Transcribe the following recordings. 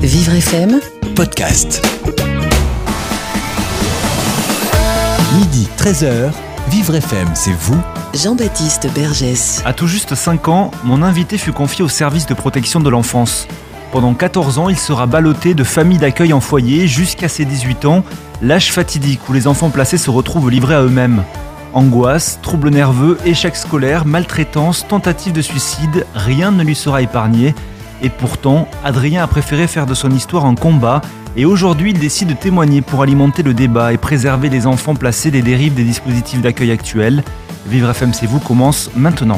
Vivre FM Podcast. Midi 13h, Vivre FM, c'est vous. Jean-Baptiste Bergès. À tout juste 5 ans, mon invité fut confié au service de protection de l'enfance. Pendant 14 ans, il sera ballotté de familles d'accueil en foyer jusqu'à ses 18 ans, l'âge fatidique où les enfants placés se retrouvent livrés à eux-mêmes. Angoisse, troubles nerveux, échecs scolaires, maltraitance, tentative de suicide, rien ne lui sera épargné. Et pourtant, Adrien a préféré faire de son histoire un combat et aujourd'hui il décide de témoigner pour alimenter le débat et préserver les enfants placés des dérives des dispositifs d'accueil actuels. Vivre FM c'est vous commence maintenant.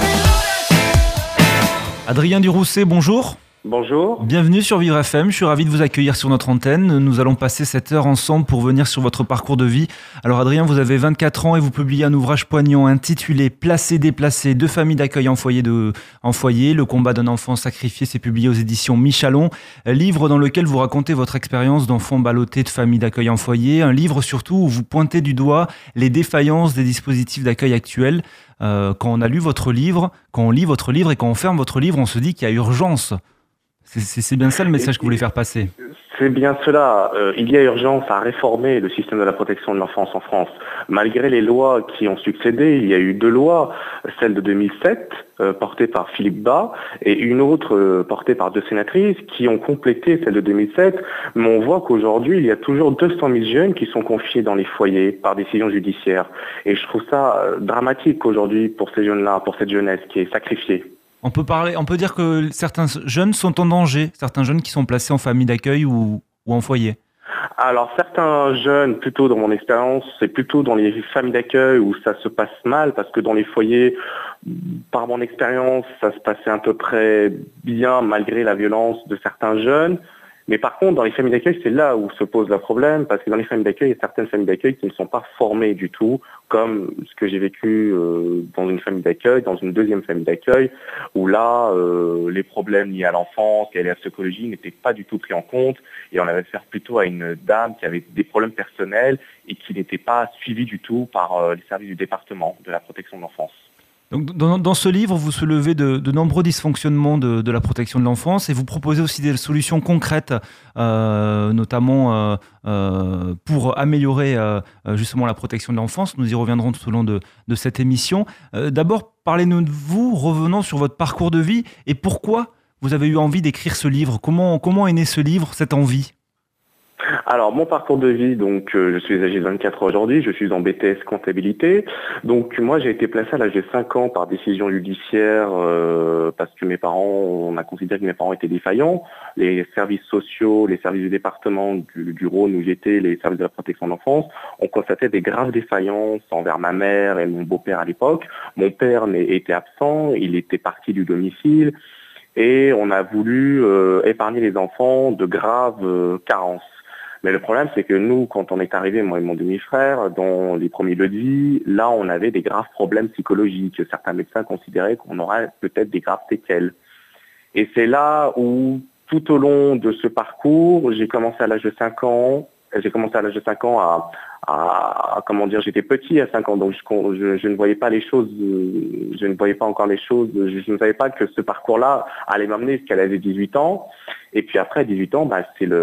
Adrien Durousset, bonjour. Bonjour. Bienvenue sur Vivre FM, je suis ravi de vous accueillir sur notre antenne. Nous allons passer cette heure ensemble pour venir sur votre parcours de vie. Alors Adrien, vous avez 24 ans et vous publiez un ouvrage poignant intitulé « Placés, déplacés, deux familles d'accueil en foyer, le combat d'un enfant sacrifié ». C'est publié aux éditions Michalon. Livre dans lequel vous racontez votre expérience d'enfant ballotté de familles d'accueil en foyer. Un livre surtout où vous pointez du doigt les défaillances des dispositifs d'accueil actuels. Quand on lit votre livre et quand on ferme votre livre, on se dit qu'il y a urgence. C'est bien ça le message que vous voulez faire passer. C'est bien cela. Il y a urgence à réformer le système de la protection de l'enfance en France. Malgré les lois qui ont succédé, il y a eu 2 lois, celle de 2007 portée par Philippe Bas et une autre portée par 2 sénatrices qui ont complété celle de 2007. Mais on voit qu'aujourd'hui, il y a toujours 200 000 jeunes qui sont confiés dans les foyers par décision judiciaire. Et je trouve ça dramatique aujourd'hui pour ces jeunes-là, pour cette jeunesse qui est sacrifiée. On peut dire que certains jeunes sont en danger, certains jeunes qui sont placés en famille d'accueil ou en foyer. Alors certains jeunes, plutôt dans mon expérience, c'est plutôt dans les familles d'accueil où ça se passe mal, parce que dans les foyers, par mon expérience, ça se passait à peu près bien malgré la violence de certains jeunes. Mais par contre, dans les familles d'accueil, c'est là où se pose le problème, parce que dans les familles d'accueil, il y a certaines familles d'accueil qui ne sont pas formées du tout, comme ce que j'ai vécu dans une famille d'accueil, dans une deuxième famille d'accueil, où là, les problèmes liés à l'enfance et à la psychologie n'étaient pas du tout pris en compte, et on avait affaire plutôt à une dame qui avait des problèmes personnels et qui n'était pas suivie du tout par les services du département de la protection de l'enfance. Donc, dans ce livre, vous soulevez de nombreux dysfonctionnements de la protection de l'enfance et vous proposez aussi des solutions concrètes, notamment pour améliorer justement la protection de l'enfance. Nous y reviendrons tout au long de cette émission. D'abord, parlez-nous de vous, revenons sur votre parcours de vie et pourquoi vous avez eu envie d'écrire ce livre. Comment est né ce livre, cette envie ? Alors, mon parcours de vie, donc je suis âgé de 24 ans aujourd'hui, je suis en BTS comptabilité. Donc moi, j'ai été placé à l'âge de 5 ans par décision judiciaire parce que on a considéré que mes parents étaient défaillants. Les services sociaux, les services du département du Rhône où j'étais, les services de la protection de l'enfance, on constatait des graves défaillances envers ma mère et mon beau-père à l'époque. Mon père était absent, il était parti du domicile et on a voulu épargner les enfants de graves carences. Mais le problème, c'est que nous, quand on est arrivé, moi et mon demi-frère, dans les premiers lieux de vie, là, on avait des graves problèmes psychologiques. Certains médecins considéraient qu'on aurait peut-être des graves séquelles. Et c'est là où, tout au long de ce parcours, j'ai commencé à l'âge de 5 ans. J'étais petit à 5 ans, donc je ne voyais pas les choses, je ne voyais pas encore les choses, je ne savais pas que ce parcours-là allait m'amener jusqu'à l'âge de 18 ans. Et puis après 18 ans,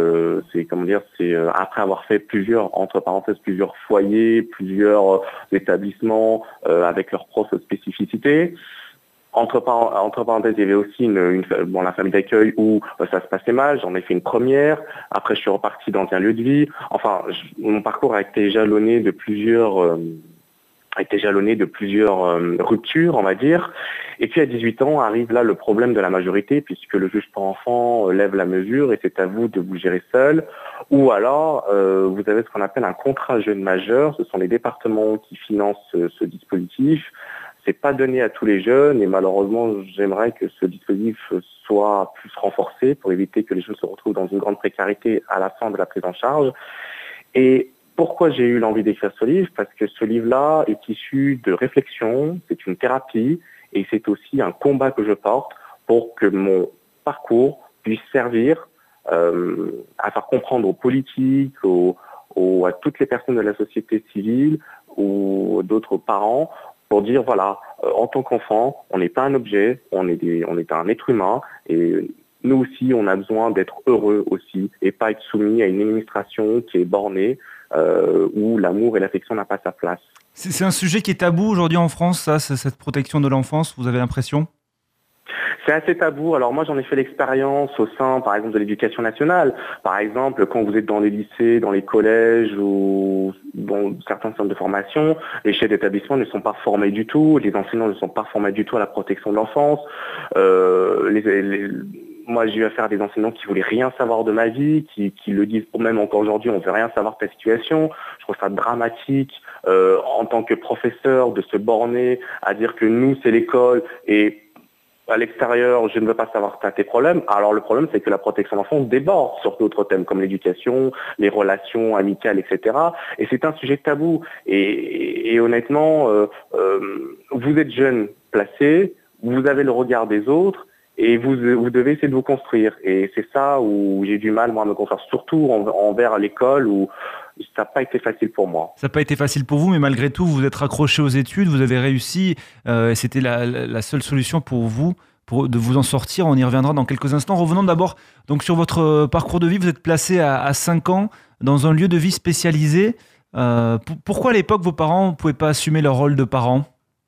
après avoir fait plusieurs foyers, plusieurs établissements avec leurs propres spécificités. Entre parenthèses, il y avait aussi la famille d'accueil où ça se passait mal. J'en ai fait une première. Après, je suis reparti dans un lieu de vie. Enfin, mon parcours a été jalonné de plusieurs ruptures, on va dire. Et puis à 18 ans arrive là le problème de la majorité, puisque le juge pour enfants lève la mesure et c'est à vous de vous gérer seul. Ou alors, vous avez ce qu'on appelle un contrat jeune majeur. Ce sont les départements qui financent ce dispositif. C'est pas donné à tous les jeunes et malheureusement, j'aimerais que ce dispositif soit plus renforcé pour éviter que les jeunes se retrouvent dans une grande précarité à la fin de la prise en charge. Et pourquoi j'ai eu l'envie d'écrire ce livre ? Parce que ce livre-là est issu de réflexion, c'est une thérapie et c'est aussi un combat que je porte pour que mon parcours puisse servir à faire comprendre aux politiques, à toutes les personnes de la société civile ou d'autres parents pour dire en tant qu'enfant, on n'est pas un objet, on est un être humain et nous aussi, on a besoin d'être heureux aussi et pas être soumis à une administration qui est bornée, où l'amour et l'affection n'a pas sa place. C'est un sujet qui est tabou aujourd'hui en France, ça, cette protection de l'enfance, vous avez l'impression ? C'est assez tabou. Alors moi, j'en ai fait l'expérience au sein, par exemple, de l'éducation nationale. Par exemple, quand vous êtes dans les lycées, dans les collèges ou dans certains centres de formation, les chefs d'établissement ne sont pas formés du tout, les enseignants ne sont pas formés du tout à la protection de l'enfance. Moi, j'ai eu affaire à des enseignants qui voulaient rien savoir de ma vie, qui le disent même encore aujourd'hui, on ne veut rien savoir de ta situation. Je trouve ça dramatique en tant que professeur de se borner à dire que nous, c'est l'école et à l'extérieur, je ne veux pas savoir tes problèmes. Alors le problème, c'est que la protection de l'enfance déborde sur d'autres thèmes comme l'éducation, les relations amicales, etc. Et c'est un sujet tabou. Et honnêtement, vous êtes jeune, placé, vous avez le regard des autres, et vous devez essayer de vous construire. Et c'est ça où j'ai du mal, moi, à me construire, surtout envers l'école, où ça n'a pas été facile pour moi. Ça n'a pas été facile pour vous, mais malgré tout, vous êtes raccroché aux études, vous avez réussi, et c'était la seule solution pour vous, de vous en sortir. On y reviendra dans quelques instants. Revenons d'abord donc, sur votre parcours de vie. Vous êtes placé à 5 ans dans un lieu de vie spécialisé. Pourquoi à l'époque, vos parents ne pouvaient pas assumer leur rôle de parents ?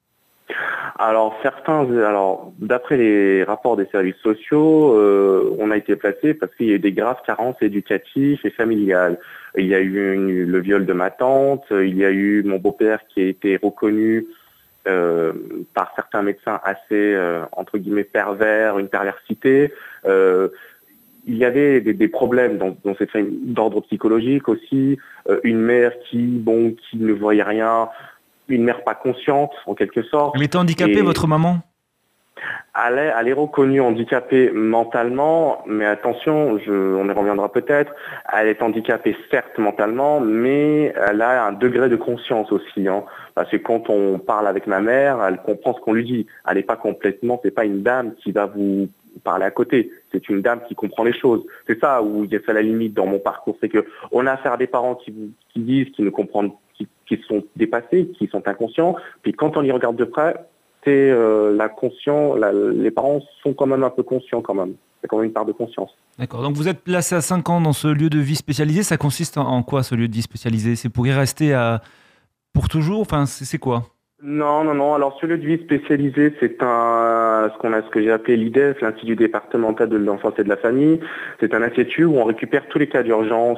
Alors d'après les rapports des services sociaux, on a été placé parce qu'il y a eu des graves carences éducatives et familiales. Il y a eu le viol de ma tante, il y a eu mon beau-père qui a été reconnu par certains médecins assez, entre guillemets, pervers, une perversité. Il y avait des problèmes dans cette famille d'ordre psychologique aussi, une mère qui ne voyait rien, une mère pas consciente en quelque sorte. Elle était handicapée, votre maman ? Elle est reconnue handicapée mentalement, mais attention, on y reviendra peut-être, elle est handicapée certes mentalement, mais elle a un degré de conscience aussi. Parce que quand on parle avec ma mère, elle comprend ce qu'on lui dit. Elle n'est pas complètement, c'est pas une dame qui va vous parler à côté. C'est une dame qui comprend les choses. C'est ça où il y a fait la limite dans mon parcours. C'est qu'on a affaire à des parents qui disent qu'ils ne comprennent, qui sont dépassés, qui sont inconscients. Puis quand on y regarde de près, c'est les parents sont quand même un peu conscients quand même. C'est quand même une part de conscience. D'accord. Donc vous êtes placé à 5 ans dans ce lieu de vie spécialisé. Ça consiste en quoi ce lieu de vie spécialisé ? C'est pour y rester pour toujours ? Enfin, c'est quoi ? Non. Alors ce lieu de vie spécialisé, c'est ce que j'ai appelé l'IDEF, l'Institut départemental de l'enfance et de la famille. C'est un institut où on récupère tous les cas d'urgence.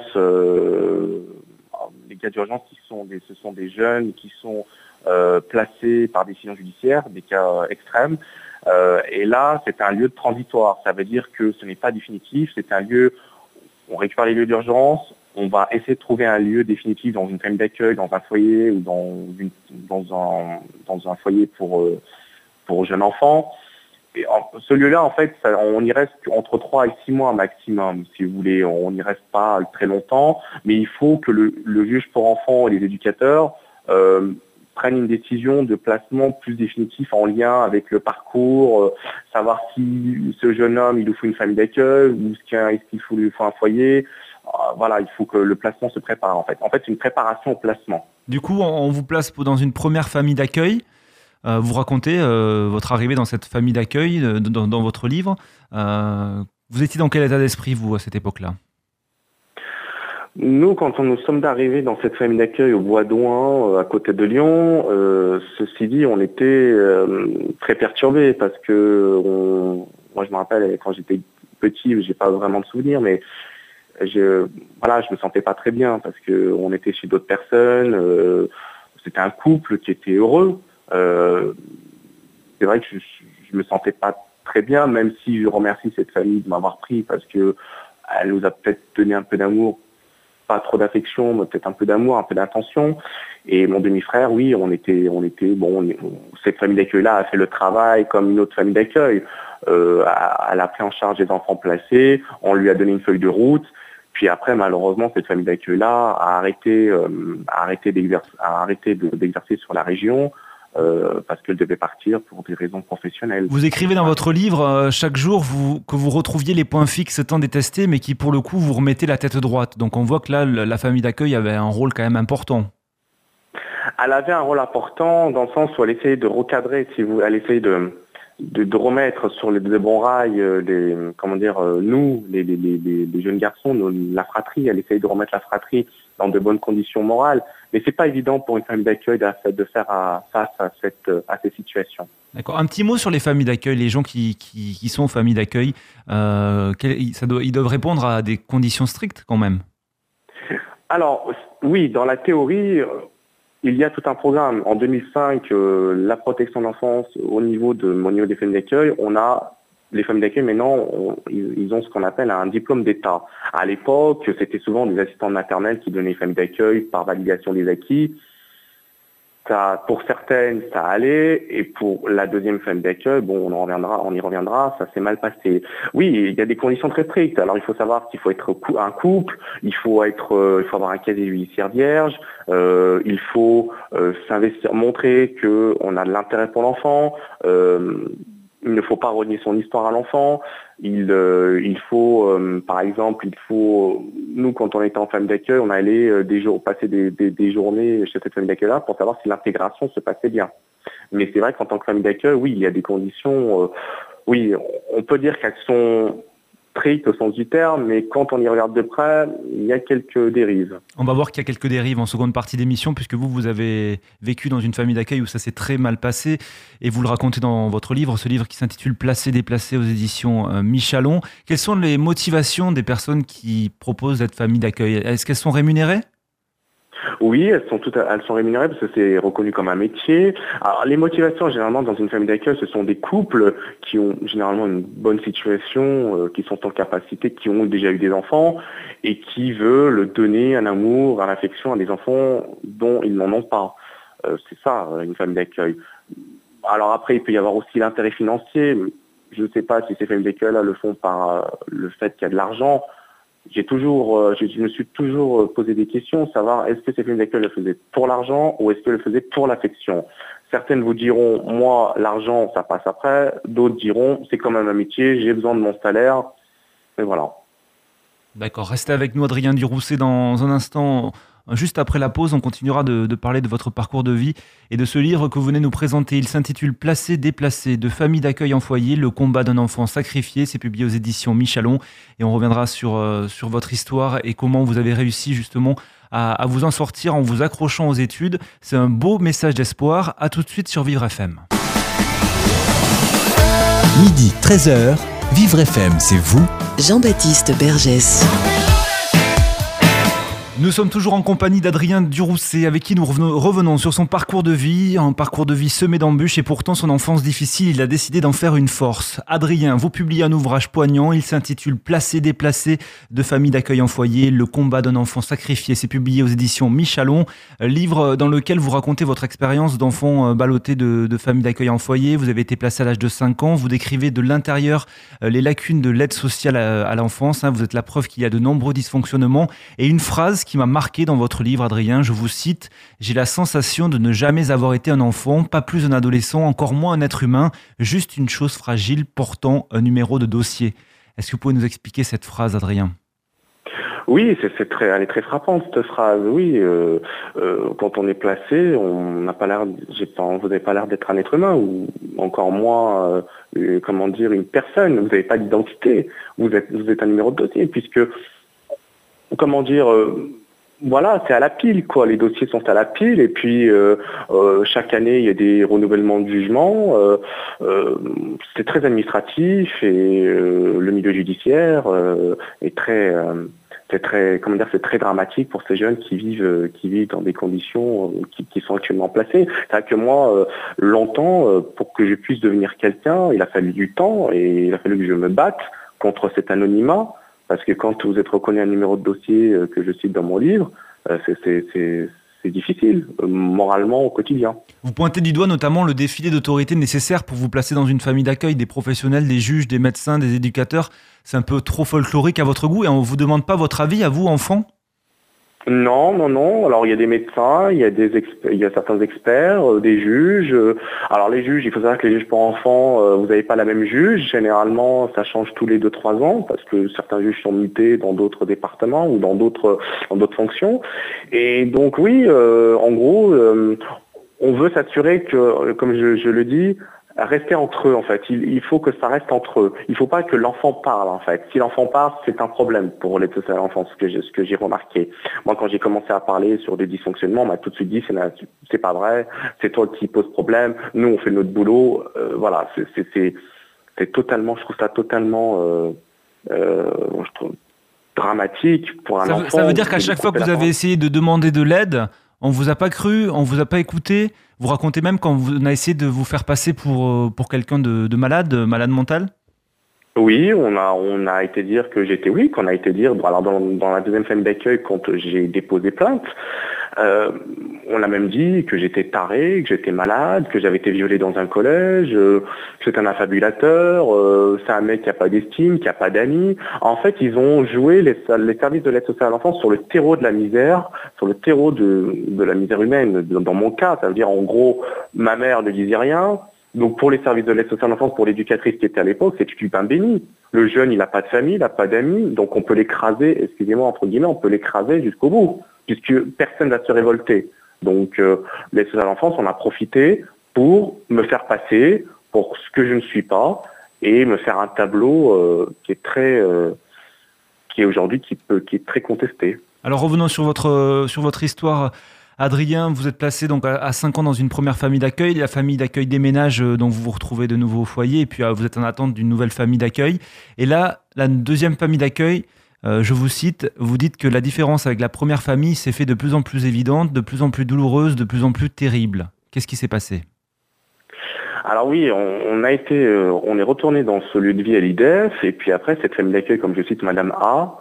Les cas d'urgence ce sont des jeunes qui sont placés par décision judiciaire, des cas extrêmes. Et là, c'est un lieu de transitoire. Ça veut dire que ce n'est pas définitif. C'est un lieu, on récupère les lieux d'urgence, on va essayer de trouver un lieu définitif dans une famille d'accueil, dans un foyer ou dans un foyer pour jeunes enfants. Et ce lieu-là, en fait, on y reste entre 3 et 6 mois maximum, si vous voulez. On n'y reste pas très longtemps, mais il faut que le juge pour enfants et les éducateurs prennent une décision de placement plus définitif en lien avec le parcours, savoir si ce jeune homme, il lui faut une famille d'accueil ou est-ce qu'il lui faut un foyer. Voilà, il faut que le placement se prépare, en fait. En fait, c'est une préparation au placement. Du coup, on vous place dans une première famille d'accueil. Vous racontez votre arrivée dans cette famille d'accueil dans votre livre. Vous étiez dans quel état d'esprit, vous, à cette époque-là ? Nous, quand nous sommes arrivés dans cette famille d'accueil au Bois d'Ouin, à côté de Lyon, ceci dit, on était très perturbés parce que, moi je me rappelle, quand j'étais petit, j'ai pas vraiment de souvenirs, mais je me sentais pas très bien parce qu'on était chez d'autres personnes, c'était un couple qui était heureux. C'est vrai que je me sentais pas très bien, même si je remercie cette famille de m'avoir pris parce que elle nous a peut-être donné un peu d'amour, pas trop d'affection, mais peut-être un peu d'amour, un peu d'intention. Et mon demi-frère, oui, cette famille d'accueil-là a fait le travail comme une autre famille d'accueil. Elle a pris en charge les enfants placés, on lui a donné une feuille de route. Puis après, malheureusement, cette famille d'accueil-là a arrêté d'exercer sur la région parce qu'elle devait partir pour des raisons professionnelles. Vous écrivez dans votre livre chaque jour que vous retrouviez les points fixes tant détestés, mais qui pour le coup vous remettez la tête droite. Donc on voit que là, la famille d'accueil avait un rôle quand même important. Elle avait un rôle important dans le sens où elle essayait de recadrer, elle essayait de de remettre sur les bons rails nous, les jeunes garçons, la fratrie, elle essaye de remettre la fratrie dans de bonnes conditions morales. Mais c'est pas évident pour une famille d'accueil de faire face à ces situations. D'accord. Un petit mot sur les familles d'accueil, les gens qui sont aux familles d'accueil, ils doivent répondre à des conditions strictes quand même. Alors, oui, dans la théorie, il y a tout un programme. En 2005, la protection de l'enfance au niveau des familles d'accueil, les familles d'accueil maintenant, ils ont ce qu'on appelle un diplôme d'État. À l'époque, c'était souvent des assistants maternels qui donnaient les familles d'accueil par validation des acquis. Ça, pour certaines, ça allait, et pour la deuxième famille d'accueil, on y reviendra, ça s'est mal passé. Oui, il y a des conditions très strictes. Alors, il faut savoir qu'il faut être un couple, il faut avoir un casier judiciaire vierge, il faut s'investir, montrer qu'on a de l'intérêt pour l'enfant, il ne faut pas renier son histoire à l'enfant. Il faut, par exemple, nous, quand on était en famille d'accueil, on allait passer des journées chez cette famille d'accueil-là pour savoir si l'intégration se passait bien. Mais c'est vrai qu'en tant que famille d'accueil, oui, il y a des conditions, oui, on peut dire qu'elles sont strictes au sens du terme, mais quand on y regarde de près, il y a quelques dérives. On va voir qu'il y a quelques dérives en seconde partie d'émission, puisque vous avez vécu dans une famille d'accueil où ça s'est très mal passé, et vous le racontez dans votre livre, ce livre qui s'intitule « Placé, déplacé » aux éditions Michalon. Quelles sont les motivations des personnes qui proposent cette famille d'accueil ? Est-ce qu'elles sont rémunérées ? Oui, elles sont rémunérées parce que c'est reconnu comme un métier. Alors, les motivations, généralement, dans une famille d'accueil, ce sont des couples qui ont généralement une bonne situation, qui sont en capacité, qui ont déjà eu des enfants et qui veulent donner un amour, une affection à des enfants dont ils n'en ont pas. C'est ça, une famille d'accueil. Alors après, il peut y avoir aussi l'intérêt financier. Je ne sais pas si ces familles d'accueil-là le font par le fait qu'il y a de l'argent. Je me suis toujours posé des questions, savoir est-ce que ces familles d'accueil le faisaient pour l'argent ou est-ce qu'elles le faisaient pour l'affection. Certaines vous diront, moi, l'argent, ça passe après. D'autres diront, c'est quand même un métier, j'ai besoin de mon salaire. Et voilà. D'accord, restez avec nous, Adrien Durousset, dans un instant. Juste après la pause, on continuera de parler de votre parcours de vie et de ce livre que vous venez nous présenter. Il s'intitule « Placé, déplacé, de famille d'accueil en foyer, le combat d'un enfant sacrifié ». C'est publié aux éditions Michalon et on reviendra sur votre histoire et comment vous avez réussi justement à vous en sortir en vous accrochant aux études. C'est un beau message d'espoir. À tout de suite sur Vivre FM. Midi, 13h, Vivre FM, c'est vous, Jean-Baptiste Bergès. Nous sommes toujours en compagnie d'Adrien Durousset, avec qui nous revenons sur son parcours de vie, un parcours de vie semé d'embûches et pourtant son enfance difficile, il a décidé d'en faire une force. Adrien, vous publiez un ouvrage poignant, il s'intitule « Placé, déplacé, de famille d'accueil en foyer, le combat d'un enfant sacrifié ». C'est publié aux éditions Michalon, livre dans lequel vous racontez votre expérience d'enfant ballotté de famille d'accueil en foyer. Vous avez été placé à l'âge de 5 ans, vous décrivez de l'intérieur les lacunes de l'aide sociale à l'enfance. Vous êtes la preuve qu'il y a de nombreux dysfonctionnements et une phrase qui m'a marqué dans votre livre, Adrien, je vous cite « J'ai la sensation de ne jamais avoir été un enfant, pas plus un adolescent, encore moins un être humain, juste une chose fragile portant un numéro de dossier ». Est-ce que vous pouvez nous expliquer cette phrase, Adrien ? Oui, elle est très frappante cette phrase. Oui, quand on est placé, on n'a pas l'air, vous n'avez pas l'air d'être un être humain ou encore moins, une personne. Vous n'avez pas d'identité. Vous êtes un numéro de dossier puisque, voilà, c'est à la pile, quoi. Les dossiers sont à la pile et puis chaque année il y a des renouvellements de jugement. C'est très administratif et le milieu judiciaire est c'est très dramatique pour ces jeunes qui vivent dans des conditions qui sont actuellement placées. C'est-à-dire que moi, longtemps, pour que je puisse devenir quelqu'un, il a fallu du temps et il a fallu que je me batte contre cet anonymat. Parce que quand vous êtes reconnu un numéro de dossier que je cite dans mon livre, c'est difficile, moralement, au quotidien. Vous pointez du doigt notamment le défilé d'autorité nécessaire pour vous placer dans une famille d'accueil, des professionnels, des juges, des médecins, des éducateurs. C'est un peu trop folklorique à votre goût et on ne vous demande pas votre avis à vous, enfant ? Non. Alors il y a des médecins, il y a certains experts, des juges. Alors les juges, il faut savoir que les juges pour enfants, vous n'avez pas la même juge. Généralement, ça change tous les 2-3 ans parce que certains juges sont mutés dans d'autres départements ou dans d'autres fonctions. Et donc oui, en gros, on veut s'assurer que, comme je le dis, rester entre eux en fait. Il faut que ça reste entre eux. Il ne faut pas que l'enfant parle en fait. Si l'enfant parle, c'est un problème pour l'aide sociale à l'enfance, ce que j'ai remarqué. Moi, quand j'ai commencé à parler sur des dysfonctionnements, on m'a tout de suite dit c'est pas vrai, c'est toi qui pose problème. Nous, on fait notre boulot. Voilà, c'est totalement, je trouve ça totalement je trouve dramatique pour un enfant. Ça veut dire qu'à chaque fois que vous avez essayé de demander de l'aide, on vous a pas cru, on vous a pas écouté. Vous racontez même quand on a essayé de vous faire passer pour quelqu'un de malade mental. Oui, on a été dire que j'étais qu'on a été dire. Alors dans la deuxième famille d'accueil, quand j'ai déposé plainte, on a même dit que j'étais taré, que j'étais malade, que j'avais été violé dans un collège, que j'étais un affabulateur, c'est un mec qui a pas d'estime, qui a pas d'amis. En fait, ils ont joué les services de l'aide sociale à l'enfance sur le terreau de la misère, sur le terreau de la misère humaine. Dans mon cas, ça veut dire en gros, ma mère ne disait rien. Donc pour les services de l'aide sociale à l'enfance, pour l'éducatrice qui était à l'époque, c'est du pain béni. Le jeune, il n'a pas de famille, il n'a pas d'amis, donc on peut l'écraser, excusez-moi, entre guillemets, on peut l'écraser jusqu'au bout, puisque personne ne va se révolter. Donc l'aide sociale à l'enfance, on a profité pour me faire passer pour ce que je ne suis pas et me faire un tableau qui est aujourd'hui qui est très contesté. Alors revenons sur votre histoire. Adrien, vous êtes placé donc à 5 ans dans une première famille d'accueil. La famille d'accueil déménage, donc vous vous retrouvez de nouveau au foyer, et puis vous êtes en attente d'une nouvelle famille d'accueil. Et là, la deuxième famille d'accueil, je vous cite, vous dites que la différence avec la première famille s'est fait de plus en plus évidente, de plus en plus douloureuse, de plus en plus terrible. Qu'est-ce qui s'est passé ? Alors oui, on est retourné dans ce lieu de vie à l'IDEF, et puis après cette famille d'accueil, comme je cite Madame A,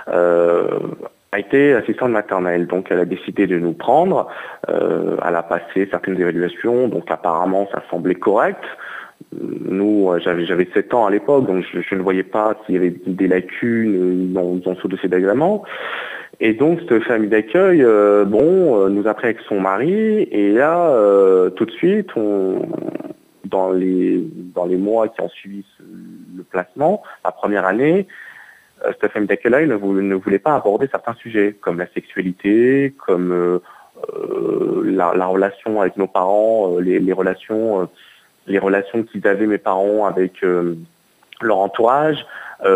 a été assistante maternelle, donc elle a décidé de nous prendre, elle a passé certaines évaluations, donc apparemment ça semblait correct. Nous, j'avais 7 ans à l'époque, donc je ne voyais pas s'il y avait des lacunes dans ce dossier d'agrément. Et donc cette famille d'accueil, nous a pris avec son mari, et là, tout de suite, dans les mois qui ont suivi le placement, la première année, cette famille d'accueil ne voulait pas aborder certains sujets, comme la sexualité, comme la relation avec nos parents, les relations qu'ils avaient, mes parents, avec leur entourage.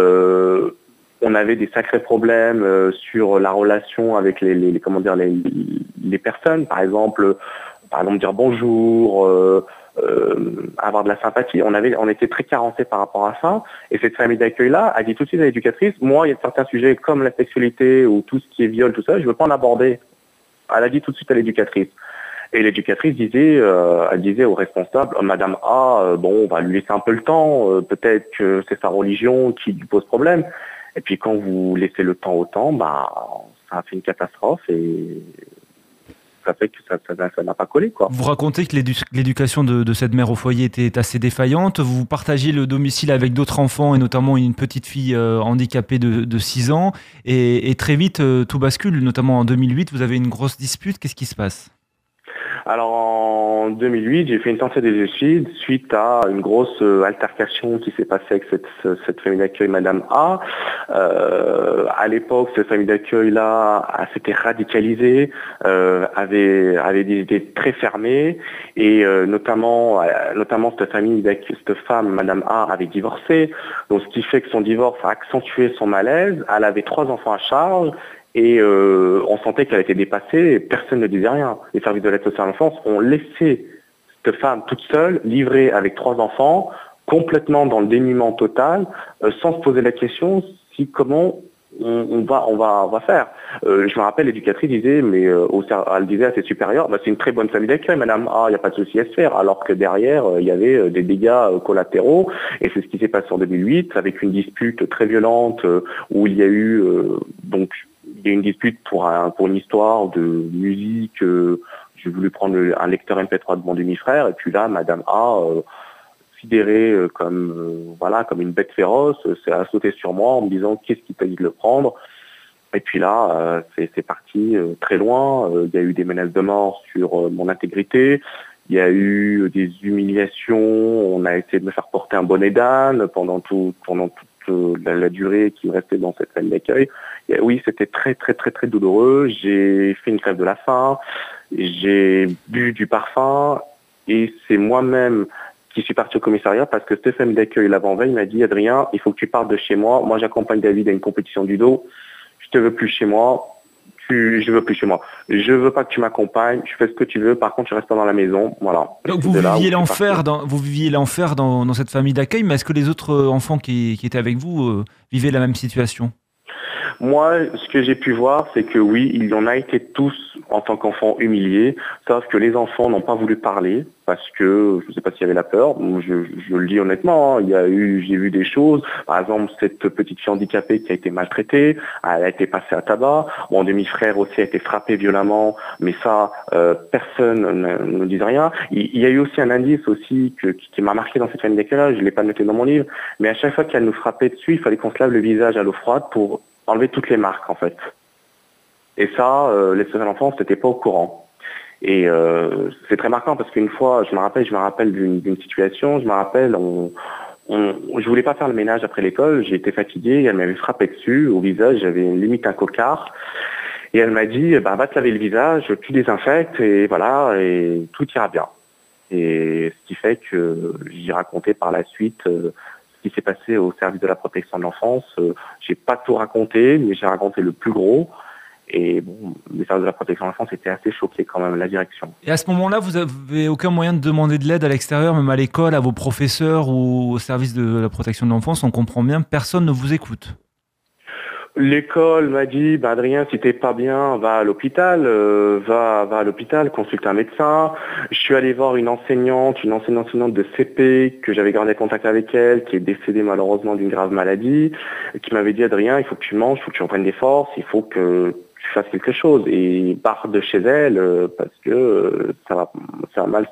On avait des sacrés problèmes sur la relation avec les personnes, par exemple dire bonjour, avoir de la sympathie. On était très carencés par rapport à ça. Et cette famille d'accueil-là a dit tout de suite à l'éducatrice, moi, il y a certains sujets comme la sexualité ou tout ce qui est viol, tout ça, je ne veux pas en aborder. Elle a dit tout de suite à l'éducatrice. Et l'éducatrice disait aux responsables, Madame A, on va lui laisser un peu le temps, peut-être que c'est sa religion qui lui pose problème. Et puis quand vous laissez le temps au temps, ça a fait une catastrophe et ça fait que ça n'a pas collé, quoi. Vous racontez que l'éducation de cette mère au foyer était assez défaillante. Vous partagiez le domicile avec d'autres enfants et notamment une petite fille handicapée de 6 ans. Et très vite, tout bascule, notamment en 2008. Vous avez une grosse dispute. Qu'est-ce qui se passe ? Alors en 2008, j'ai fait une tentative de suicide suite à une grosse altercation qui s'est passée avec cette famille d'accueil, Madame A. À l'époque, cette famille d'accueil-là s'était radicalisée, avait des idées très fermées, et notamment cette femme, Madame A, avait divorcé. Donc ce qui fait que son divorce a accentué son malaise. Elle avait 3 enfants à charge. Et on sentait qu'elle était dépassée et personne ne disait rien. Les services de l'aide sociale à l'enfance ont laissé cette femme toute seule, livrée avec 3 enfants, complètement dans le dénuement total, sans se poser la question comment on va faire. Je me rappelle, l'éducatrice disait, elle disait à ses supérieurs, c'est une très bonne famille d'accueil, madame, il n'y a pas de souci à se faire, alors que derrière, il y avait des dégâts collatéraux, et c'est ce qui s'est passé en 2008, avec une dispute très violente, où il y a eu, il y a une dispute pour une histoire de musique. J'ai voulu prendre un lecteur MP3 de mon demi-frère, et puis là, Madame A, sidérée comme une bête féroce, s'est sautée sur moi en me disant qu'est-ce qui t'a dit de le prendre. Et puis là, c'est parti très loin. Il y a eu des menaces de mort sur mon intégrité. Il y a eu des humiliations. On a essayé de me faire porter un bonnet d'âne pendant toute la durée qui restait dans cette famille d'accueil. Et oui, c'était très très très très douloureux. J'ai fait une grève de la faim, j'ai bu du parfum, et c'est moi-même qui suis parti au commissariat parce que cette famille d'accueil l'avant-veille m'a dit Adrien, il faut que tu partes de chez moi. Moi, j'accompagne David à une compétition du judo. Je te veux plus chez moi. Je veux plus chez moi. Je veux pas que tu m'accompagnes. Je fais ce que tu veux. Par contre, tu restes pas dans la maison. Voilà. Donc vous viviez l'enfer dans cette famille d'accueil, mais est-ce que les autres enfants qui étaient avec vous vivaient la même situation? Moi, ce que j'ai pu voir, c'est que oui, il y en a été tous en tant qu'enfants humiliés, sauf que les enfants n'ont pas voulu parler parce que je ne sais pas s'il y avait la peur. Je le dis honnêtement, hein, j'ai vu des choses. Par exemple, cette petite fille handicapée qui a été maltraitée, elle a été passée à tabac. Mon demi-frère aussi a été frappé violemment, mais ça, personne ne dit rien. Il y a eu aussi un indice aussi qui m'a marqué dans cette famille d'accueil. Je l'ai pas noté dans mon livre, mais à chaque fois qu'elle nous frappait dessus, il fallait qu'on se lave le visage à l'eau froide pour enlever toutes les marques en fait. Et ça, les social enfants n'étaient pas au courant. Et c'est très marquant parce qu'une fois, je me rappelle d'une situation, je voulais pas faire le ménage après l'école, j'ai été fatigué, elle m'avait frappé dessus au visage, j'avais limite un cocard. Et elle m'a dit, va te laver le visage, tu désinfectes et voilà, et tout ira bien. Et ce qui fait que j'ai raconté par la suite ce qui s'est passé au service de la protection de l'enfance. J'ai pas tout raconté, mais j'ai raconté le plus gros. Et bon, les services de la protection de l'enfance étaient assez choqués quand même, la direction. Et à ce moment-là, vous avez aucun moyen de demander de l'aide à l'extérieur, même à l'école, à vos professeurs ou au service de la protection de l'enfance? On comprend bien, personne ne vous écoute. L'école m'a dit, Adrien, si t'es pas bien, va à l'hôpital, va à l'hôpital, consulte un médecin. Je suis allé voir une enseignante de CP, que j'avais gardé contact avec elle, qui est décédée malheureusement d'une grave maladie, qui m'avait dit, Adrien, il faut que tu manges, il faut que tu reprennes des forces, il faut que tu fasses quelque chose. Et part de chez elle, parce que ça va mal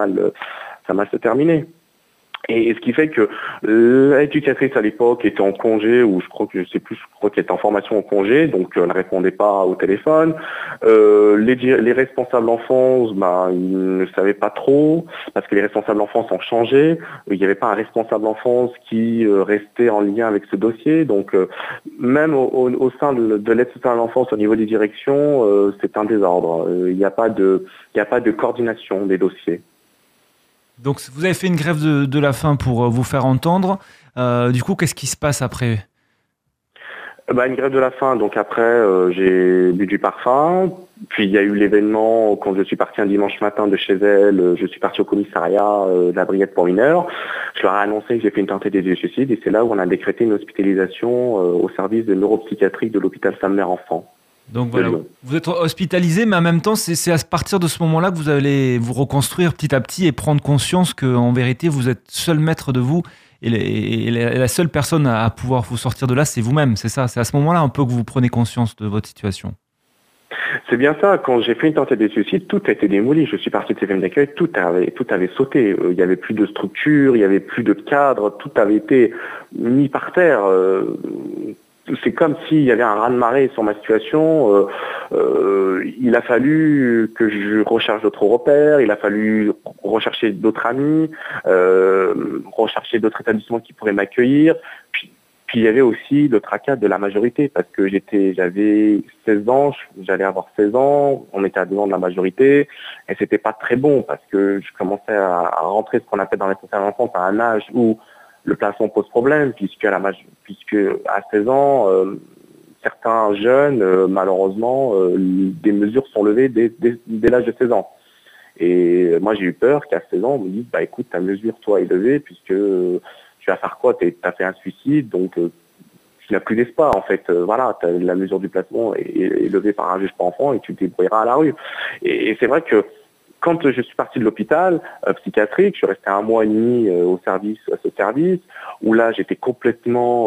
se terminer. Et ce qui fait que l'éducatrice à l'époque était en congé, ou je crois qu'elle était en formation en congé, donc elle ne répondait pas au téléphone. Les responsables enfance, ils ne savaient pas trop, parce que les responsables enfance ont changé. Il n'y avait pas un responsable enfance qui restait en lien avec ce dossier. Donc même au sein de l'aide sociale à l'enfance, au niveau des directions, c'est un désordre. Il n'y a pas de coordination des dossiers. Donc vous avez fait une grève de la faim pour vous faire entendre. Du coup, qu'est-ce qui se passe après? Une grève de la faim, donc après j'ai bu du parfum, puis il y a eu l'événement quand je suis parti un dimanche matin de chez elle, je suis parti au commissariat de la brigade pour mineurs, je leur ai annoncé que j'ai fait une tentative de suicide et c'est là où on a décrété une hospitalisation au service de neuropsychiatrie de l'hôpital Femme-Mère Enfant. Donc voilà, vous êtes hospitalisé, mais en même temps, c'est à partir de ce moment-là que vous allez vous reconstruire petit à petit et prendre conscience qu'en vérité, vous êtes seul maître de vous et la seule personne à pouvoir vous sortir de là, c'est vous-même, c'est ça? C'est à ce moment-là un peu que vous prenez conscience de votre situation? C'est bien ça, quand j'ai fait une tentative de suicide, tout a été démoli. Je suis parti de ces femmes d'accueil, tout avait sauté. Il n'y avait plus de structure, il n'y avait plus de cadre, tout avait été mis par terre. C'est comme s'il y avait un raz-de-marée sur ma situation. Il a fallu que je recherche d'autres repères, il a fallu rechercher d'autres amis, rechercher d'autres établissements qui pourraient m'accueillir. Puis il y avait aussi le tracas de la majorité, parce que j'avais 16 ans, j'allais avoir 16 ans, on était à 2 ans de la majorité, et c'était pas très bon, parce que je commençais à rentrer ce qu'on appelle dans les sociales d'enfance à un âge où le plafond pose problème, puisque à 16 ans, certains jeunes, malheureusement, des mesures sont levées dès l'âge de 16 ans. Et moi, j'ai eu peur qu'à 16 ans, on me dise, écoute, ta mesure, toi, est levée, puisque tu vas faire quoi? Tu as fait un suicide, donc tu n'as plus d'espoir, en fait. Voilà, la mesure du placement est levée par un juge pour enfants et tu te débrouilleras à la rue. Et c'est vrai que quand je suis parti de l'hôpital psychiatrique, je suis resté 1 mois et demi à ce service, où là j'étais complètement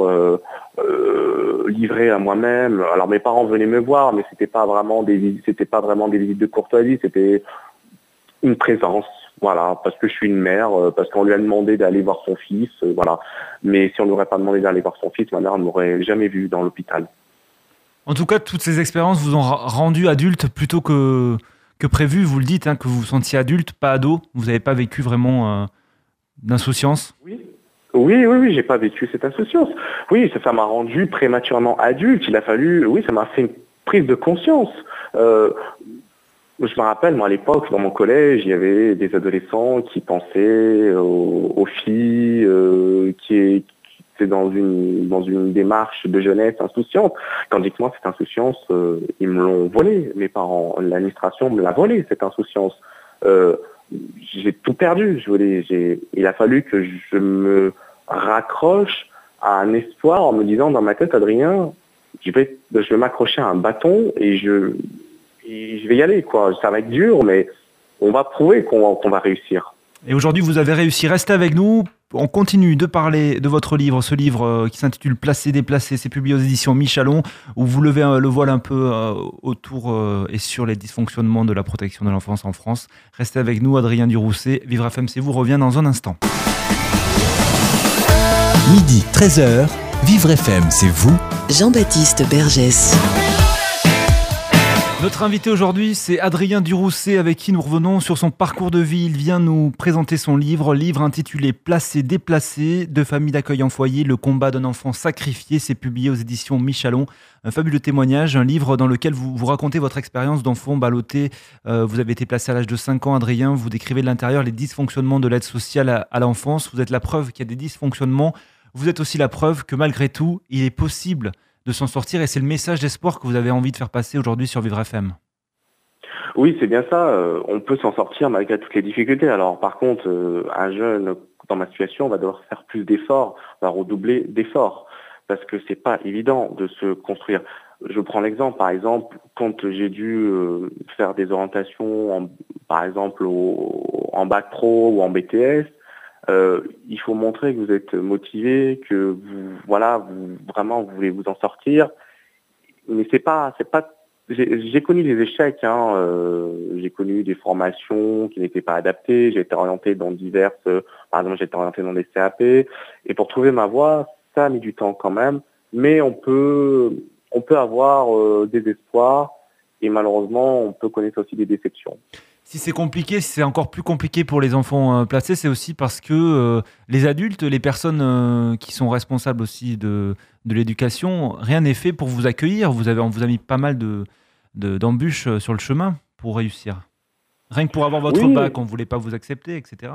livré à moi-même. Alors mes parents venaient me voir, mais c'était pas vraiment des visites de courtoisie, c'était une présence, voilà, parce que je suis une mère, parce qu'on lui a demandé d'aller voir son fils, voilà. Mais si on n'aurait pas demandé d'aller voir son fils, ma mère ne m'aurait jamais vu dans l'hôpital. En tout cas, toutes ces expériences vous ont rendu adulte plutôt que prévu, vous le dites, que vous vous sentiez adulte, pas ado. Vous n'avez pas vécu vraiment d'insouciance? Oui, j'ai pas vécu cette insouciance. Oui, ça m'a rendu prématurément adulte. Ça m'a fait une prise de conscience. Je me rappelle, moi, à l'époque, dans mon collège, il y avait des adolescents qui pensaient aux filles, qui étaient dans une démarche de jeunesse insouciante. Tandis que moi, cette insouciance, ils me l'ont volée. Mes parents, l'administration me l'a volée, cette insouciance. Euh, j'ai tout perdu. Il a fallu que je me raccroche à un espoir en me disant dans ma tête, Adrien, je vais m'accrocher à un bâton et je vais y aller, quoi. Ça va être dur, mais on va prouver qu'on va réussir. Et aujourd'hui, vous avez réussi. Restez avec nous. On continue de parler de votre livre, ce livre qui s'intitule Placé, déplacé. C'est publié aux éditions Michalon, où vous levez le voile un peu autour et sur les dysfonctionnements de la protection de l'enfance en France. Restez avec nous, Adrien Durousset. Vivre FM, c'est vous, revient dans un instant. Midi, 13h, Vivre FM, c'est vous. Jean-Baptiste Bergès. Notre invité aujourd'hui, c'est Adrien Durousset, avec qui nous revenons sur son parcours de vie. Il vient nous présenter son livre intitulé Placé, déplacé, de famille d'accueil en foyer, le combat d'un enfant sacrifié. C'est publié aux éditions Michalon. Un fabuleux témoignage, un livre dans lequel vous racontez votre expérience d'enfant ballotté. Vous avez été placé à l'âge de 5 ans, Adrien. Vous décrivez de l'intérieur les dysfonctionnements de l'aide sociale à l'enfance. Vous êtes la preuve qu'il y a des dysfonctionnements. Vous êtes aussi la preuve que malgré tout, il est possible de s'en sortir, et c'est le message d'espoir que vous avez envie de faire passer aujourd'hui sur Vivre FM. Oui, c'est bien ça. On peut s'en sortir malgré toutes les difficultés. Alors par contre, un jeune dans ma situation va devoir faire plus d'efforts, va redoubler d'efforts, parce que c'est pas évident de se construire. Je prends l'exemple, par exemple, quand j'ai dû faire des orientations, par exemple en bac pro ou en BTS, il faut montrer que vous êtes motivé, que vous voulez vous en sortir. Mais c'est pas. J'ai connu des échecs. J'ai connu des formations qui n'étaient pas adaptées. J'ai été orienté dans par exemple, j'ai été orienté dans des CAP. Et pour trouver ma voie, ça a mis du temps quand même. Mais on peut avoir des espoirs. Et malheureusement, on peut connaître aussi des déceptions. Si c'est compliqué, si c'est encore plus compliqué pour les enfants placés, c'est aussi parce que les adultes, les personnes qui sont responsables aussi de l'éducation, rien n'est fait pour vous accueillir. On vous a mis pas mal d'embûches sur le chemin pour réussir. Rien que pour avoir votre bac, on ne voulait pas vous accepter, etc.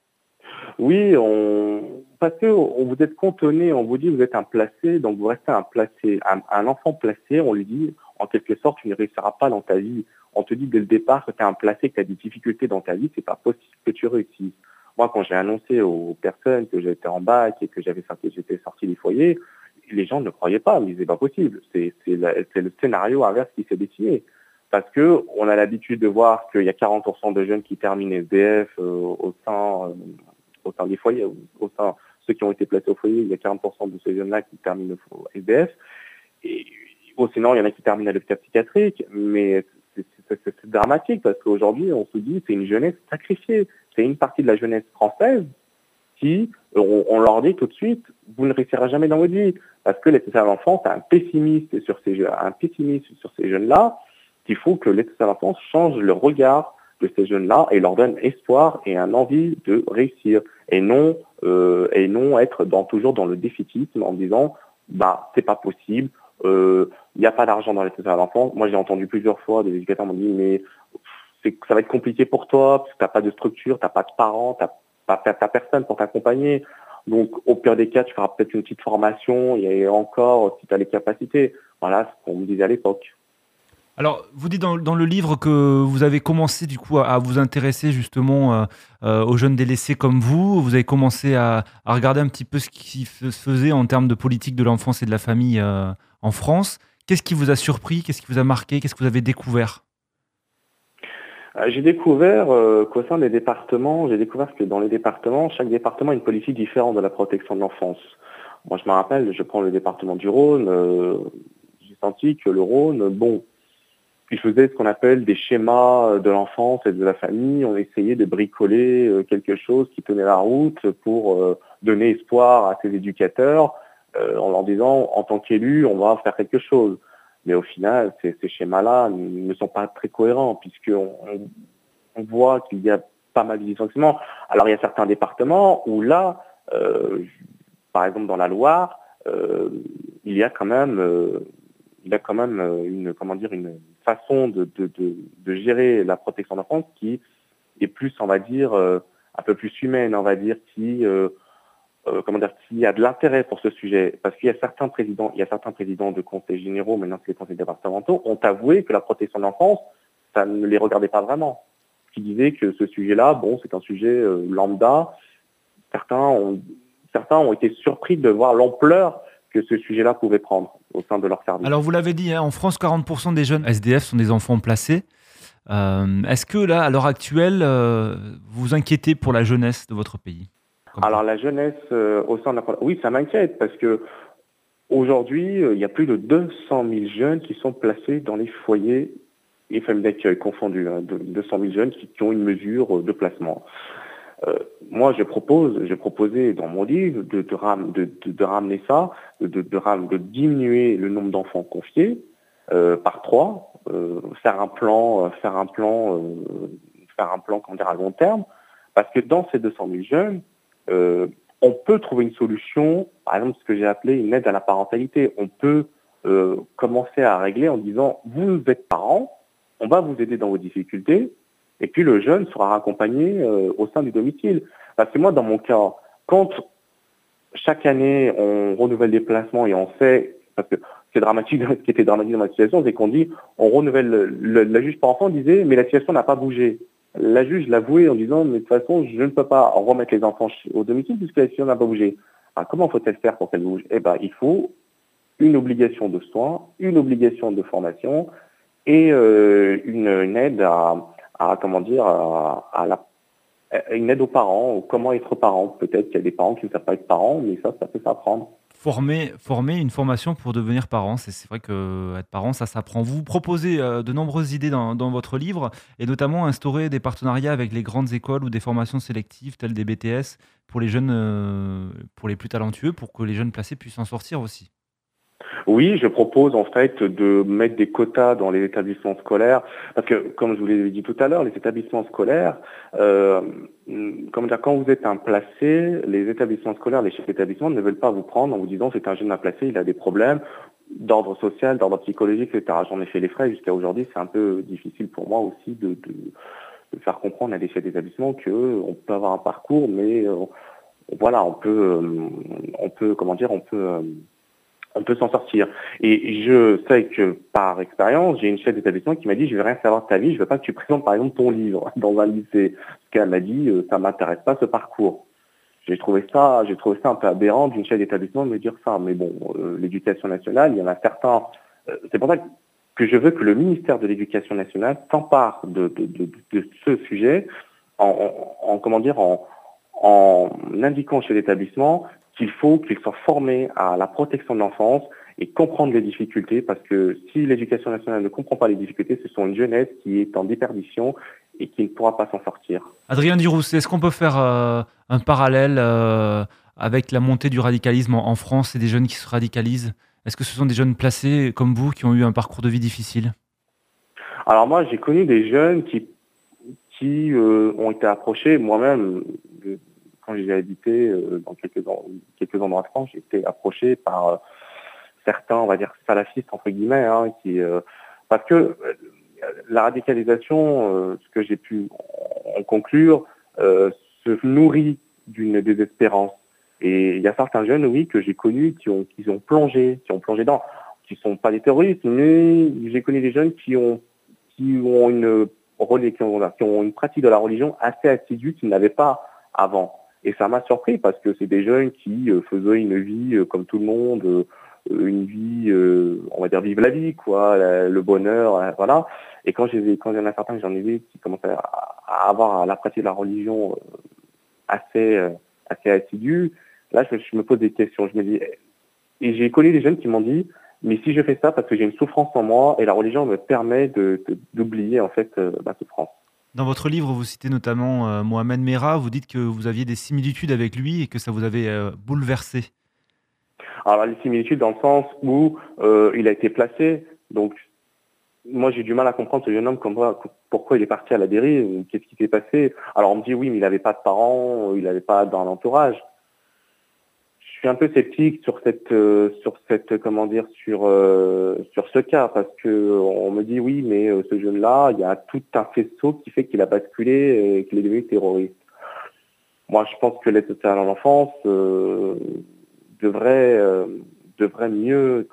Oui, parce que vous êtes cantonné, on vous dit vous êtes un placé, donc vous restez un placé. Un enfant placé, on lui dit en quelque sorte tu ne réussiras pas dans ta vie. On te dit dès le départ que tu es un placé, que tu as des difficultés dans ta vie, c'est pas possible que tu réussisses. Moi, quand j'ai annoncé aux personnes que j'étais en bac et que j'étais sorti des foyers, les gens ne croyaient pas, ils disaient c'est pas possible. C'est le scénario inverse qui s'est dessiné. Parce que on a l'habitude de voir qu'il y a 40% de jeunes qui terminent SDF au sein des foyers, ceux qui ont été placés au foyer, il y a 40% de ces jeunes-là qui terminent au SDF. Et sinon, il y en a qui terminent à l'hôpital psychiatrique, mais c'est dramatique parce qu'aujourd'hui, on se dit c'est une jeunesse sacrifiée. C'est une partie de la jeunesse française qui, on leur dit tout de suite, vous ne réussirez jamais dans votre vie. Parce que l'aide sociale à l'enfance a un pessimisme sur ces jeunes-là, qu'il faut que l'aide sociale à l'enfance change le regard de ces jeunes-là et leur donne espoir et un envie de réussir. Et non être toujours dans le défaitisme en disant, c'est pas possible, il n'y a pas d'argent dans l'aide sociale à l'enfance. Moi, j'ai entendu plusieurs fois des éducateurs m'ont dit, mais ça va être compliqué pour toi, parce que tu n'as pas de structure, tu n'as pas de parents, tu n'as personne pour t'accompagner. Donc, au pire des cas, tu feras peut-être une petite formation, et encore, si tu as les capacités. Voilà ce qu'on me disait à l'époque. Alors, vous dites dans le livre que vous avez commencé du coup à vous intéresser justement aux jeunes délaissés comme vous. Vous avez commencé à regarder un petit peu ce qui se faisait en termes de politique de l'enfance et de la famille en France. Qu'est-ce qui vous a surpris? Qu'est-ce qui vous a marqué? Qu'est-ce que vous avez découvert? J'ai découvert qu'au sein des départements, que dans les départements, chaque département a une politique différente de la protection de l'enfance. Moi, je me rappelle, je prends le département du Rhône, j'ai senti que le Rhône, il faisait ce qu'on appelle des schémas de l'enfance et de la famille. On essayait de bricoler quelque chose qui tenait la route pour donner espoir à ces éducateurs en leur disant, en tant qu'élu, on va faire quelque chose. Mais au final, ces schémas-là ne sont pas très cohérents puisqu'on voit qu'il y a pas mal de dysfonctionnements. Alors, il y a certains départements où là, par exemple dans la Loire, il y a quand même il a quand même une façon de gérer la protection d'enfance qui est plus, on va dire, un peu plus humaine, on va dire, qui a de l'intérêt pour ce sujet. Parce qu'il y a certains présidents de conseils généraux, maintenant c'est les conseils départementaux, ont avoué que la protection de l'enfance, ça ne les regardait pas vraiment. Qui disaient que ce sujet-là, bon, c'est un sujet lambda. Certains ont été surpris de voir l'ampleur que ce sujet-là pouvait prendre au sein de leur service. Alors vous l'avez dit, hein, en France, 40% des jeunes SDF sont des enfants placés. Est-ce que là, à l'heure actuelle, vous vous inquiétez pour la jeunesse de votre pays ? Alors la jeunesse au sein de la... Oui, ça m'inquiète parce que aujourd'hui, il y a plus de 200 000 jeunes qui sont placés dans les foyers et familles d'accueil confondus, 200 000 jeunes qui ont une mesure de placement. Moi, j'ai proposé dans mon livre de ramener ça, de diminuer le nombre d'enfants confiés par 3, faire un plan à long terme, parce que dans ces 200 000 jeunes, on peut trouver une solution, par exemple ce que j'ai appelé une aide à la parentalité. On peut commencer à régler en disant vous êtes parents, on va vous aider dans vos difficultés, et puis le jeune sera accompagné au sein du domicile. Parce que moi, dans mon cas, quand chaque année on renouvelle des placements et on fait, parce que c'est dramatique, ce qui était dramatique dans ma situation, c'est qu'on dit, on renouvelle, la juge par enfant disait, mais la situation n'a pas bougé. La juge l'avouait en disant, mais de toute façon, je ne peux pas remettre les enfants au domicile puisque la situation n'a pas bougé. Alors, comment faut-elle faire pour qu'elle bouge ? Eh ben, il faut une obligation de soins, une obligation de formation et une aide une aide aux parents, comment être parent. Peut-être qu'il y a des parents qui ne savent pas être parents, mais ça peut s'apprendre. Former une formation pour devenir parent, c'est vrai que être parent, ça s'apprend. Vous proposez de nombreuses idées dans votre livre, et notamment instaurer des partenariats avec les grandes écoles ou des formations sélectives telles des BTS pour les jeunes, pour les plus talentueux, pour que les jeunes placés puissent en sortir aussi. Oui, je propose en fait de mettre des quotas dans les établissements scolaires, parce que comme je vous l'ai dit tout à l'heure, les établissements scolaires, quand vous êtes un placé, les établissements scolaires, les chefs d'établissement ne veulent pas vous prendre en vous disant c'est un jeune à placer, il a des problèmes d'ordre social, d'ordre psychologique, etc. J'en ai fait les frais jusqu'à aujourd'hui, c'est un peu difficile pour moi aussi de faire comprendre à des chefs d'établissement qu'on peut avoir un parcours, mais voilà, on peut s'en sortir. Et je sais que par expérience, j'ai une chef d'établissement qui m'a dit je veux rien savoir de ta vie, je veux pas que tu présentes par exemple ton livre dans un lycée. Parce qu'elle m'a dit ça m'intéresse pas ce parcours. J'ai trouvé ça un peu aberrant d'une chef d'établissement de me dire ça. Mais bon, l'éducation nationale, il y en a certains. C'est pour ça que je veux que le ministère de l'Éducation nationale s'empare de ce sujet en indiquant chez l'établissement qu'il faut qu'ils soient formés à la protection de l'enfance et comprendre les difficultés, parce que si l'éducation nationale ne comprend pas les difficultés, ce sont une jeunesse qui est en déperdition et qui ne pourra pas s'en sortir. Adrien Durousse, est-ce qu'on peut faire un parallèle avec la montée du radicalisme en France et des jeunes qui se radicalisent ? Est-ce que ce sont des jeunes placés comme vous qui ont eu un parcours de vie difficile ? Alors moi, j'ai connu des jeunes qui ont été approchés, moi-même, quand j'ai habité dans quelques endroits de France, j'ai été approché par certains, on va dire, salafistes, entre guillemets, parce que la radicalisation, ce que j'ai pu en conclure, se nourrit d'une désespérance. Et il y a certains jeunes, oui, que j'ai connus qui ont plongé dans, qui sont pas des terroristes, mais j'ai connu des jeunes qui ont une pratique de la religion assez assidue qu'ils n'avaient pas avant. Et ça m'a surpris parce que c'est des jeunes qui faisaient une vie comme tout le monde, une vie, on va dire, vive la vie, quoi, le bonheur, voilà. Et quand il y en a certains que j'en ai vu qui commençaient à avoir la pratique de la religion assez assidue, là, je me pose des questions. Je me dis, et j'ai connu des jeunes qui m'ont dit, mais si je fais ça parce que j'ai une souffrance en moi et la religion me permet d'oublier en fait ma souffrance. Dans votre livre, vous citez notamment Mohamed Merah. Vous dites que vous aviez des similitudes avec lui et que ça vous avait bouleversé. Alors les similitudes dans le sens où il a été placé. Donc moi j'ai du mal à comprendre ce jeune homme pourquoi il est parti à la dérive, qu'est-ce qui s'est passé. Alors on me dit oui, mais il n'avait pas de parents, il n'avait pas dans l'entourage. suis un peu sceptique sur ce cas, parce que on me dit oui, mais ce jeune-là, il y a tout un faisceau qui fait qu'il a basculé et qu'il est devenu terroriste. Moi, je pense que l'aide sociale à l'enfance devrait mieux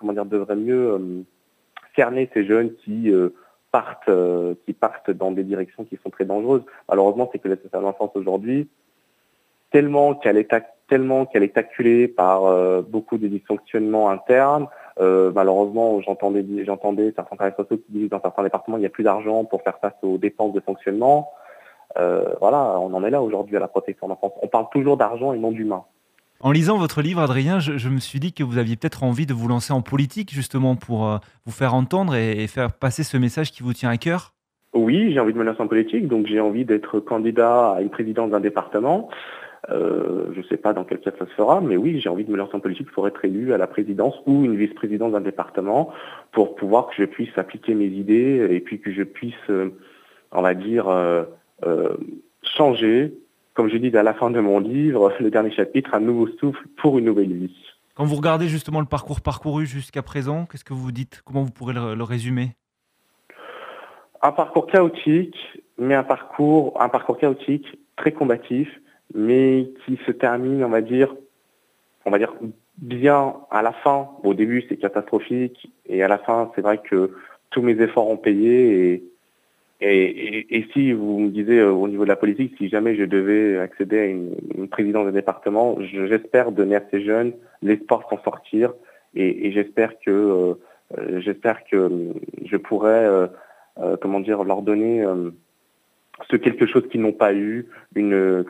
cerner ces jeunes qui partent dans des directions qui sont très dangereuses. Malheureusement, c'est que l'aide sociale à l'enfance aujourd'hui, tellement qu'elle est acculée par beaucoup de dysfonctionnements internes. Malheureusement, j'entendais certains travailleurs sociaux qui disent que dans certains départements, il n'y a plus d'argent pour faire face aux dépenses de fonctionnement. Voilà, on en est là aujourd'hui à la protection de l'enfance. On parle toujours d'argent et non d'humain. En lisant votre livre, Adrien, je me suis dit que vous aviez peut-être envie de vous lancer en politique, justement, pour vous faire entendre et faire passer ce message qui vous tient à cœur. Oui, j'ai envie de me lancer en politique, donc j'ai envie d'être candidat à une présidence d'un département. Je ne sais pas dans quel cas ça se fera, mais oui, j'ai envie de me lancer en politique pour être élu à la présidence ou une vice-présidence d'un département pour pouvoir que je puisse appliquer mes idées et puis que je puisse, changer, comme je dis à la fin de mon livre, le dernier chapitre, un nouveau souffle pour une nouvelle vie. Quand vous regardez justement le parcours parcouru jusqu'à présent, qu'est-ce que vous vous dites? Comment vous pourrez le résumer? Un parcours chaotique, mais un parcours chaotique, très combatif, mais qui se termine, on va dire bien à la fin. Au début, c'est catastrophique, et à la fin, c'est vrai que tous mes efforts ont payé. Et si vous me disiez au niveau de la politique, si jamais je devais accéder à une présidence de département, j'espère donner à ces jeunes l'espoir de s'en sortir, et j'espère que je pourrais leur donner ce quelque chose qu'ils n'ont pas eu, une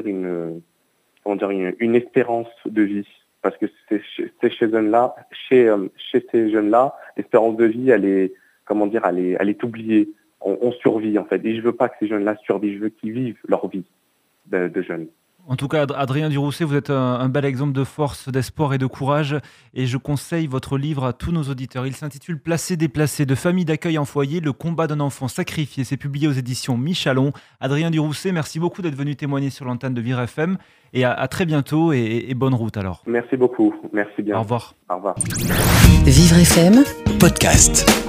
espérance de vie, parce que c'est chez ces jeunes-là, l'espérance de vie, elle est oubliée. On survit en fait, et je veux pas que ces jeunes-là survivent, je veux qu'ils vivent leur vie de jeunes. En tout cas, Adrien Durousset, vous êtes un bel exemple de force, d'espoir et de courage. Et je conseille votre livre à tous nos auditeurs. Il s'intitule « Placés déplacés, de famille d'accueil en foyer, le combat d'un enfant sacrifié ». C'est publié aux éditions Michalon. Adrien Durousset, merci beaucoup d'être venu témoigner sur l'antenne de Vivre FM. Et à très bientôt et bonne route alors. Merci beaucoup, merci bien. Au revoir. Au revoir. Vivre FM Podcast.